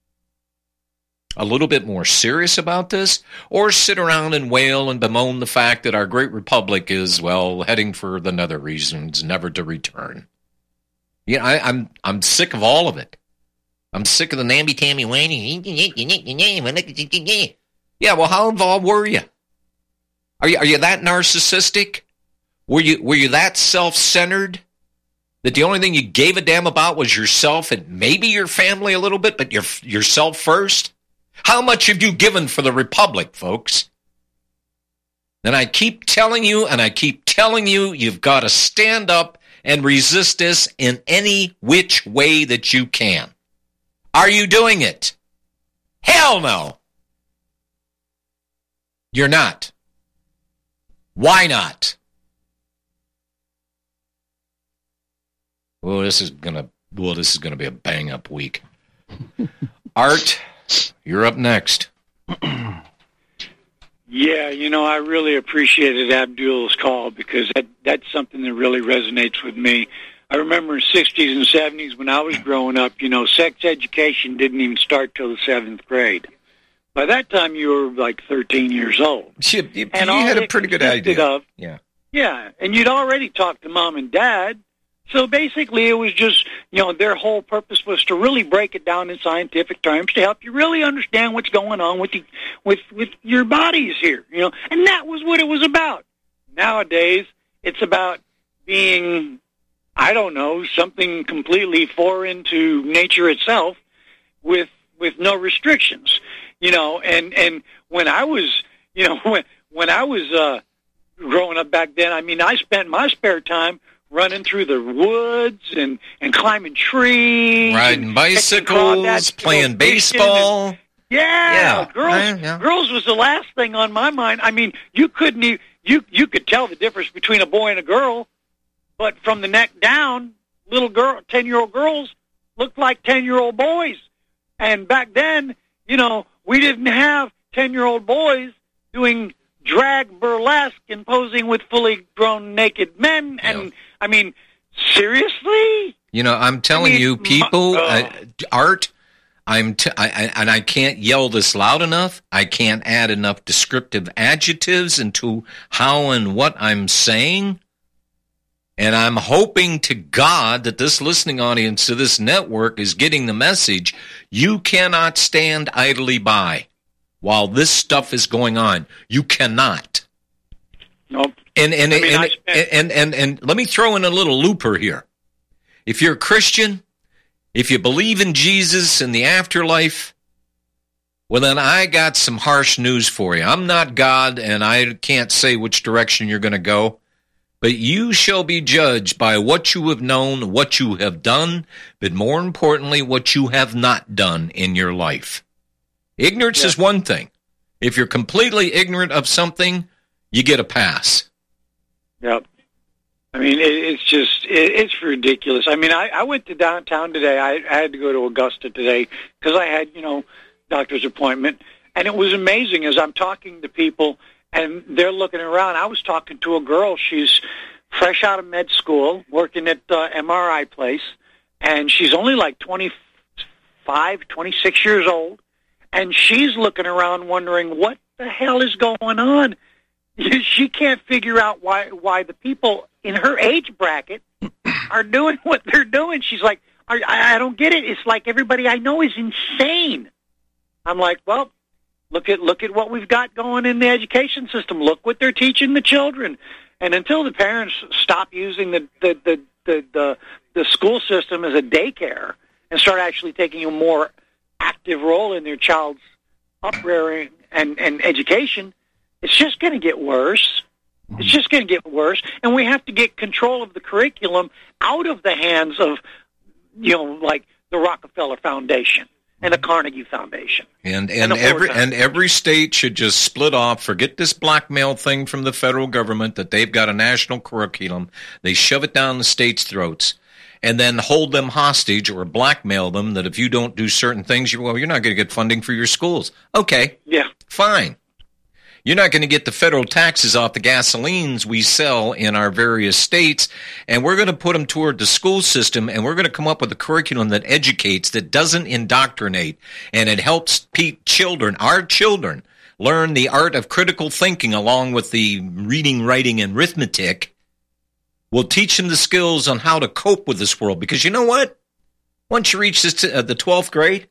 a little bit more serious about this, or sit around and wail and bemoan the fact that our great republic is, well, heading for the nether regions, never to return. Yeah, I, I'm I'm sick of all of it. I'm sick of the namby-tamby whining. Yeah, well, how involved were you? Are you are you that narcissistic? Were you were you that self-centered? That the only thing you gave a damn about was yourself and maybe your family a little bit, but your, yourself first? How much have you given for the republic, folks? And I keep telling you, and I keep telling you, you've got to stand up and resist this in any which way that you can. Are you doing it? Hell no. You're not. Why not? Well, this is gonna. Well, this is gonna be a bang-up week. Art, you're up next. Yeah, you know, I really appreciated Abdul's call, because that, that's something that really resonates with me. I remember in the sixties and seventies when I was growing up, you know, sex education didn't even start till the seventh grade. By that time, you were like thirteen years old. You, you, and you had a pretty good idea. Of, yeah. Yeah, and you'd already talked to mom and dad. So basically, it was just, you know, their whole purpose was to really break it down in scientific terms to help you really understand what's going on with the, with with your bodies here, you know. And that was what it was about. Nowadays, it's about being, I don't know, something completely foreign to nature itself, with with no restrictions, you know. And and when I was, you know, when when I was uh, growing up back then, I mean, I spent my spare time running through the woods and, and climbing trees, riding and bicycles, playing baseball. And, yeah, yeah, girls. I, yeah. Girls was the last thing on my mind. I mean, you couldn't even, you you could tell the difference between a boy and a girl, but from the neck down, little girl, ten year old girls looked like ten year old boys. And back then, you know, we didn't have ten year old boys doing drag burlesque and posing with fully grown naked men. And, yeah. I mean, seriously? You know, I'm telling I mean, you, people, uh, uh, Art, I'm t- I, I, and I can't yell this loud enough. I can't add enough descriptive adjectives into how and what I'm saying. And I'm hoping to God that this listening audience to this network is getting the message. You cannot stand idly by while this stuff is going on. You cannot. Nope. And and, I mean, and, spent- and, and, and and let me throw in a little looper here. If you're a Christian, if you believe in Jesus and the afterlife, well, then I got some harsh news for you. I'm not God, and I can't say which direction you're going to go. But you shall be judged by what you have known, what you have done, but more importantly, what you have not done in your life. Ignorance yeah. is one thing. If you're completely ignorant of something, you get a pass. Yep. I mean, it, it's just, it, it's ridiculous. I mean, I, I went to downtown today. I, I had to go to Augusta today because I had, you know, doctor's appointment. And it was amazing as I'm talking to people and they're looking around. I was talking to a girl. She's fresh out of med school, working at the M R I place, and she's only like twenty-five, twenty-six years old, and she's looking around wondering what the hell is going on. She can't figure out why why the people in her age bracket are doing what they're doing. She's like, I, I don't get it. It's like everybody I know is insane. I'm like, well, Look at look at what we've got going in the education system. Look what they're teaching the children. And until the parents stop using the the the the, the, the school system as a daycare and start actually taking a more active role in their child's uprearing and, and education, it's just going to get worse. It's just going to get worse. And we have to get control of the curriculum out of the hands of, you know, like the Rockefeller Foundation and the Carnegie Foundation. And and, and every and every state should just split off, forget this blackmail thing from the federal government that they've got a national curriculum. They shove it down the states' throats and then hold them hostage or blackmail them that if you don't do certain things, you well, you're not going to get funding for your schools. Okay. Yeah. Fine. You're not going to get the federal taxes off the gasolines we sell in our various states, and we're going to put them toward the school system, and we're going to come up with a curriculum that educates, that doesn't indoctrinate, and it helps pe- children, our children, learn the art of critical thinking along with the reading, writing, and arithmetic. We'll teach them the skills on how to cope with this world, because you know what? Once you reach this to, uh, the twelfth grade,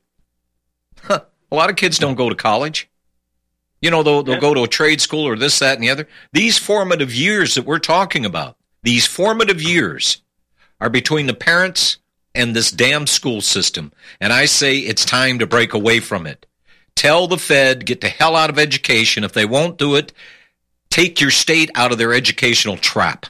huh, a lot of kids don't go to college. You know, they'll, they'll go to a trade school or this, that, and the other. These formative years that we're talking about, these formative years are between the parents and this damn school system. And I say it's time to break away from it. Tell the Fed, get the hell out of education. If they won't do it, take your state out of their educational trap.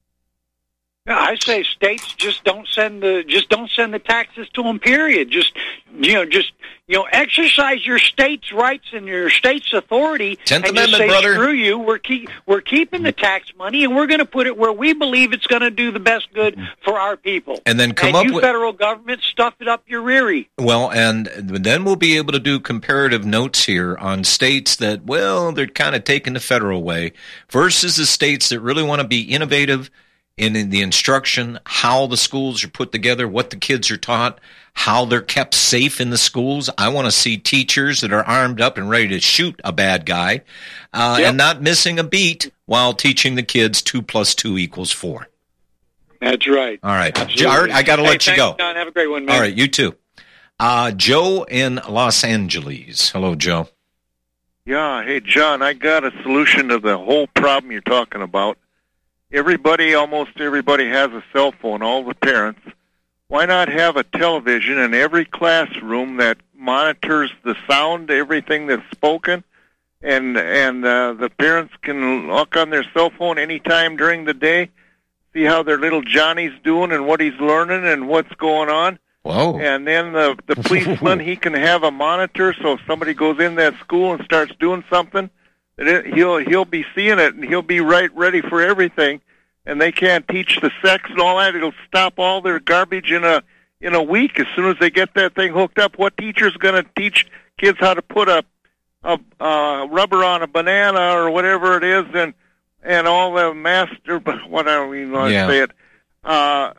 Yeah, I say states just don't send the just don't send the taxes to them. Period. Just you know, just you know, exercise your state's rights and your state's authority. Tenth and Amendment, just say, brother. Screw you. We're keep we're keeping the tax money, and we're going to put it where we believe it's going to do the best good for our people. And then come and up you with federal government stuff it up your reary. Well, and then we'll be able to do comparative notes here on states that, well, they're kind of taking the federal way versus the states that really want to be innovative in, in the instruction, how the schools are put together, what the kids are taught, how they're kept safe in the schools. I want to see teachers that are armed up and ready to shoot a bad guy uh, yep. and not missing a beat while teaching the kids two plus two equals four. That's right. All right. Absolutely. Art, I got to hey, let you go. John. Have a great one, man. All right, you too. Uh, Joe in Los Angeles. Hello, Joe. Yeah. Hey, John, I got a solution to the whole problem you're talking about. Everybody, almost everybody has a cell phone, all the parents. Why not have a television in every classroom that monitors the sound, everything that's spoken, and and uh, the parents can look on their cell phone anytime during the day, see how their little Johnny's doing and what he's learning and what's going on. Whoa. And then the, the policeman, he can have a monitor, so if somebody goes in that school and starts doing something, It, he'll he'll be seeing it, and he'll be right ready for everything. And they can't teach the sex and all that. It'll stop all their garbage in a in a week as soon as they get that thing hooked up. What teacher's going to teach kids how to put a, a uh, rubber on a banana or whatever it is, and and all the master, what I don't even know how to Yeah. say it. Uh,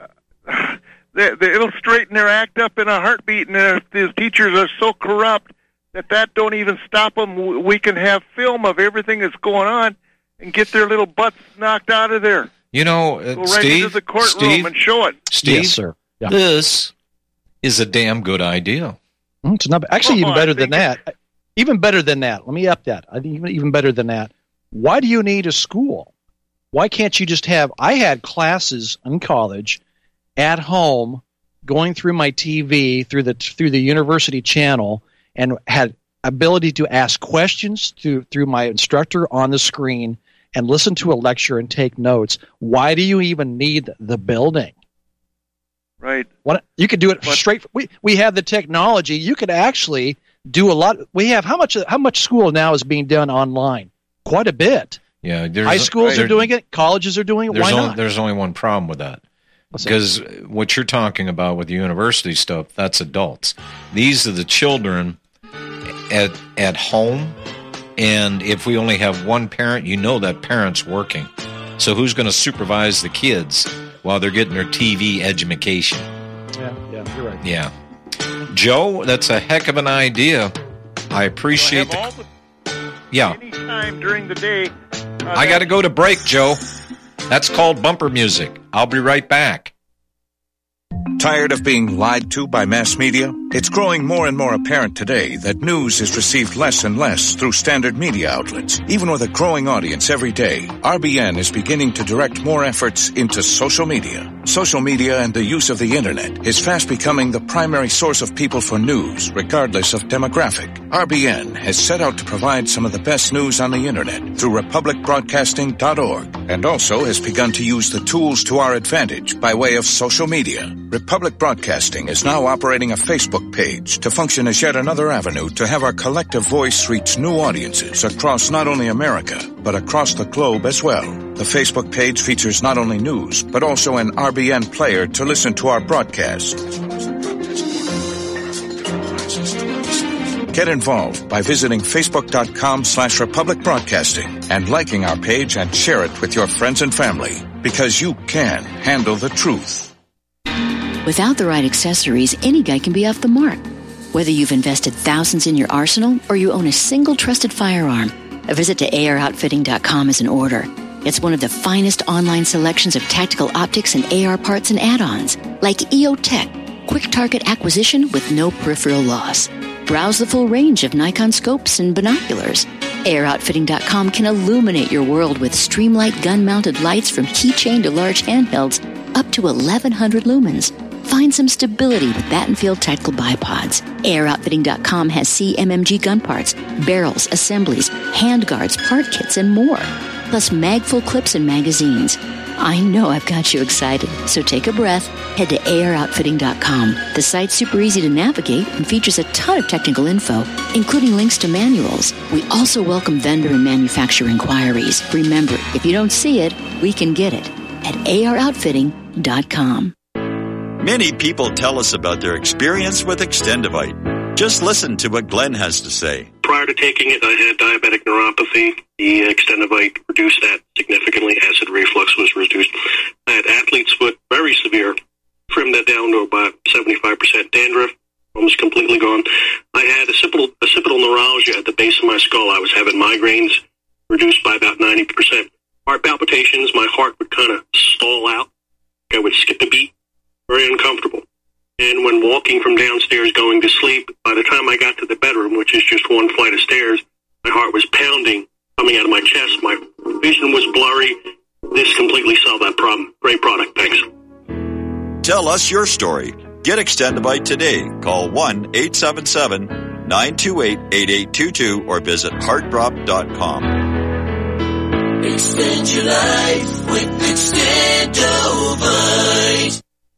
they, they, it'll straighten their act up in a heartbeat, and if these teachers are so corrupt that that don't even stop them, we can have film of everything that's going on and get their little butts knocked out of there. You know, uh, Go right Steve, into the courtroom Steve, and show it. Steve, Yes, sir. Yeah. this is a damn good idea. Mm, It's not actually Oh, even I better than think that. Even better than that. Let me up that. I think even even better than that. Why do you need a school? Why can't you just have? I had classes in college, at home, going through my T V through the through the university channel, and had ability to ask questions through through my instructor on the screen and listen to a lecture and take notes. Why do you even need the building? Right. What you could do it but, straight. We we have the technology. You could actually do a lot. We have how much how much school now is being done online? Quite a bit. Yeah, high schools right, are doing it. Colleges are doing it. Why only, not? There's only one problem with that. Because what you're talking about with the university stuff, that's adults. These are the children at at home, and if we only have one parent, you know that parent's working. So who's going to supervise the kids while they're getting their T V education? Yeah, yeah, you're right. Yeah. Joe, that's a heck of an idea. I appreciate the... the yeah. Any time during the day. Uh, I got to go to break, Joe. That's called bumper music. I'll be right back. Tired of being lied to by mass media? It's growing more and more apparent today that news is received less and less through standard media outlets. Even with a growing audience every day, R B N is beginning to direct more efforts into social media. Social media and the use of the internet is fast becoming the primary source of people for news, regardless of demographic. R B N has set out to provide some of the best news on the internet through republic broadcasting dot org, and also has begun to use the tools to our advantage by way of social media. Republic Broadcasting is now operating a Facebook page to function as yet another avenue to have our collective voice reach new audiences across not only America, but across the globe as well. The Facebook page features not only news, but also an R B N player to listen to our broadcast. Get involved by visiting facebook.com slash Republic Broadcasting and liking our page and share it with your friends and family, because you can handle the truth. Without the right accessories, any guy can be off the mark. Whether you've invested thousands in your arsenal or you own a single trusted firearm, a visit to A R outfitting dot com is in order. It's one of the finest online selections of tactical optics and A R parts and add-ons, like E O Tech, quick target acquisition with no peripheral loss. Browse the full range of Nikon scopes and binoculars. A R outfitting dot com can illuminate your world with Streamlight gun-mounted lights from keychain to large handhelds up to eleven hundred lumens. Find some stability with Battenfield Tactical Bipods. A R outfitting dot com has C M M G gun parts, barrels, assemblies, handguards, part kits, and more. Plus magful clips and magazines. I know I've got you excited, so take a breath. Head to A R outfitting dot com. The site's super easy to navigate and features a ton of technical info, including links to manuals. We also welcome vendor and manufacturer inquiries. Remember, if you don't see it, we can get it at A R outfitting dot com. Many people tell us about their experience with Extendivite. Just listen to what Glenn has to say. Prior to taking it, I had diabetic neuropathy. The Extendivite reduced that significantly. Acid reflux was reduced. I had athlete's foot, very severe. Trimmed that down to about seventy-five percent dandruff, almost completely gone. I had occipital, occipital neuralgia at the base of my skull. I was having migraines, reduced by about ninety percent. Heart palpitations, my heart would kind of stall out. I would skip a beat. Very uncomfortable. And when walking from downstairs going to sleep, by the time I got to the bedroom, which is just one flight of stairs, my heart was pounding, coming out of my chest. My vision was blurry. This completely solved that problem. Great product. Thanks. Tell us your story. Get Extendivite today. Call one eight seven seven, nine two eight, eight eight two two or visit heart drop dot com. Extend your life with Extendivite.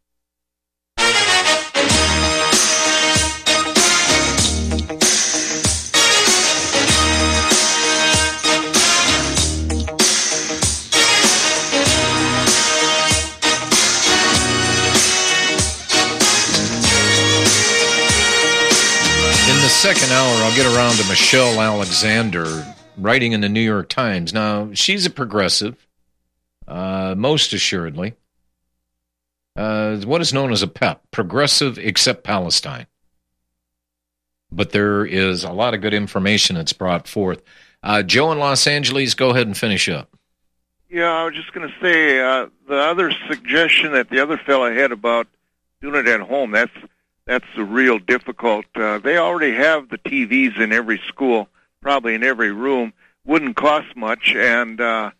In the second hour, I'll get around to Michelle Alexander, writing in the New York Times. Now, she's a progressive, uh, most assuredly. Uh, what is known as a P E P, Progressive Except Palestine. But there is a lot of good information that's brought forth. Uh, Joe in Los Angeles, go ahead and finish up. Yeah, I was just going to say, uh, the other suggestion that the other fellow had about doing it at home, that's that's the real difficult. Uh, they already have the T Vs in every school, probably in every room. Wouldn't cost much, and uh,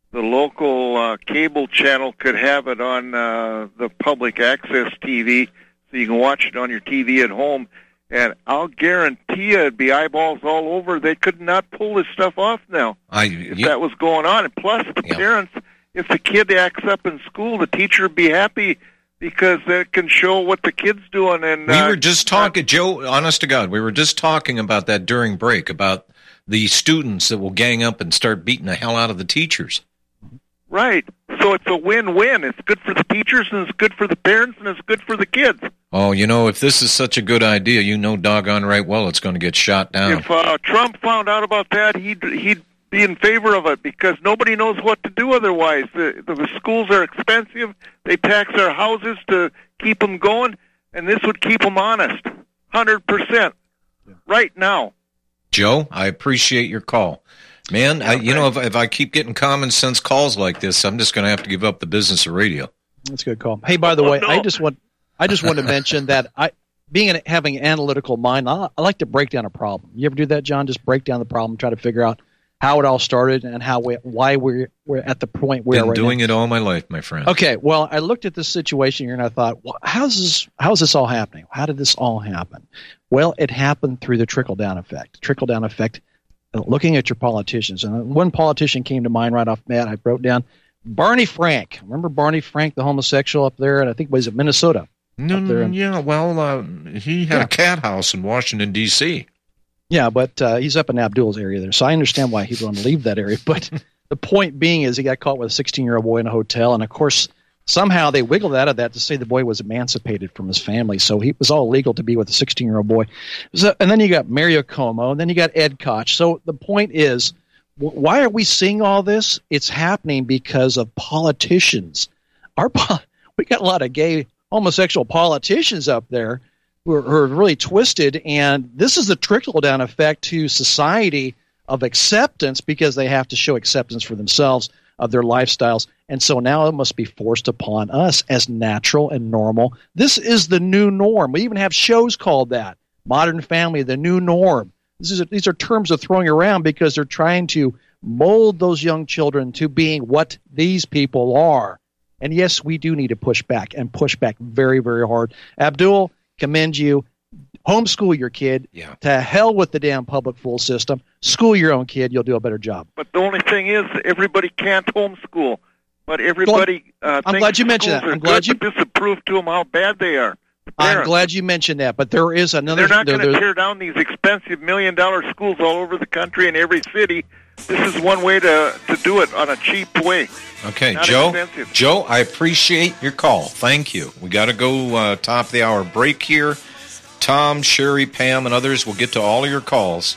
the local uh, cable channel could have it on uh, the public access T V, so you can watch it on your T V at home. And I'll guarantee you it'd be eyeballs all over. They could not pull this stuff off now I, if you, that was going on. And plus, the yeah. parents, if the kid acts up in school, the teacher would be happy because it can show what the kid's doing. And we uh, were just talking, Joe, honest to God, we were just talking about that during break, about the students that will gang up and start beating the hell out of the teachers. Right. So it's a win-win. It's good for the teachers, and it's good for the parents, and it's good for the kids. Oh, you know, if this is such a good idea, you know doggone right well it's going to get shot down. If uh, Trump found out about that, he'd, he'd be in favor of it because nobody knows what to do otherwise. The, the, the schools are expensive. They tax our houses to keep them going, and this would keep them honest, one hundred percent, right now. Joe, I appreciate your call. Man, I, you know, if, if I keep getting common sense calls like this, I'm just going to have to give up the business of radio. That's a good call. Hey, by the Oh, way, no. I just want I just want to mention that I, being an, having an analytical mind, I, I like to break down a problem. You ever do that, John? Just break down the problem, try to figure out how it all started and how we, why we're we're at the point we're Been right doing now. it all my life, my friend. Okay, well, I looked at this situation here and I thought, well, how's this? How's this all happening? How did this all happen? Well, it happened through the trickle down effect. Trickle down effect. Looking at your politicians, and one politician came to mind right off the bat. I wrote down Barney Frank. Remember Barney Frank, the homosexual up there, and I think was it Minnesota. No, up there in, yeah, well, uh, he had Yeah. a cat house in Washington, D C Yeah, but uh, he's up in Abdul's area there, so I understand why he'd want to leave that area. But the point being is he got caught with a sixteen-year-old boy in a hotel, and of course, somehow they wiggled out of that to say the boy was emancipated from his family, so he was all legal to be with a sixteen-year-old boy. So, and then you got Mario Cuomo, and then you got Ed Koch. So the point is, wh- why are we seeing all this? It's happening because of politicians. Our po- we got a lot of gay homosexual politicians up there who are, who are really twisted, and this is the trickle-down effect to society of acceptance because they have to show acceptance for themselves of their lifestyles. And so now it must be forced upon us as natural and normal. This is the new norm. We even have shows called that. Modern Family, the new norm. This is, these are terms they're throwing around because they're trying to mold those young children to being what these people are. And yes, we do need to push back and push back very, very hard. Abdul, commend you. Homeschool your kid. Yeah. To hell with the damn public school system. School your own kid. You'll do a better job. But the only thing is, everybody can't homeschool. But everybody uh, I'm thinks glad you mentioned schools that. are I'm glad good, you- but this would prove to them how bad they are. The I'm parents. glad you mentioned that. But there is another. They're not there- going to there- tear down these expensive million-dollar schools all over the country in every city. This is one way to, to do it on a cheap way. Okay, Not Joe. expensive. Joe, I appreciate your call. Thank you. We got to go uh, top of the hour break here. Tom, Sherry, Pam, and others will get to all of your calls.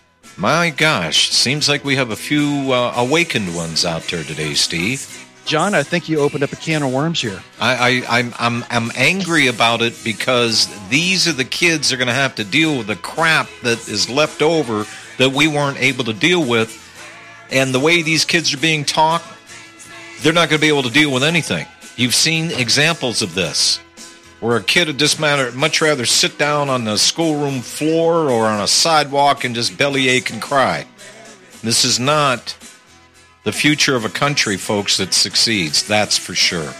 My gosh, seems like we have a few uh, awakened ones out there today, Steve. John, I think you opened up a can of worms here. I, I, I'm, I'm, I'm angry about it because these are the kids that are going to have to deal with the crap that is left over that we weren't able to deal with. And the way these kids are being taught, they're not going to be able to deal with anything. You've seen examples of this, where a kid would just matter, much rather sit down on the schoolroom floor or on a sidewalk and just bellyache and cry. This is not the future of a country, folks, that succeeds. That's for sure.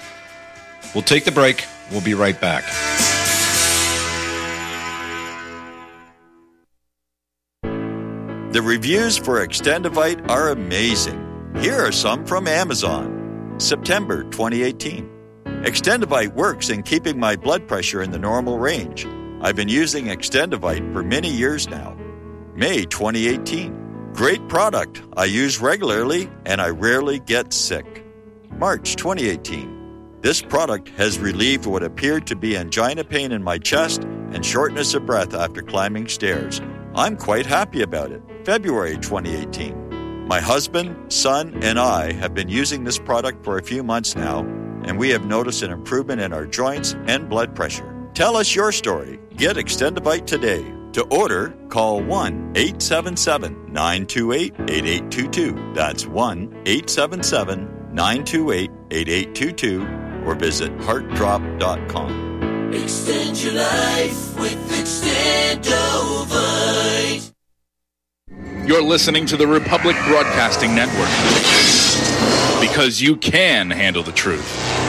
We'll take the break. We'll be right back. The reviews for Extendivite are amazing. Here are some from Amazon. September twenty eighteen. Extendivite works in keeping my blood pressure in the normal range. I've been using Extendivite for many years now. May twenty eighteen. Great product. I use regularly and I rarely get sick. March twenty eighteen. This product has relieved what appeared to be angina pain in my chest and shortness of breath after climbing stairs. I'm quite happy about it. February twenty eighteen. My husband, son, and I have been using this product for a few months now, and we have noticed an improvement in our joints and blood pressure. Tell us your story. Get Extendivite today. To order, call one eight seven seven, nine two eight, eight eight two two. That's one eight seven seven, nine two eight, eight eight two two or visit heart drop dot com. Extend your life with Extendovite. You're listening to the Republic Broadcasting Network. Because you can handle the truth.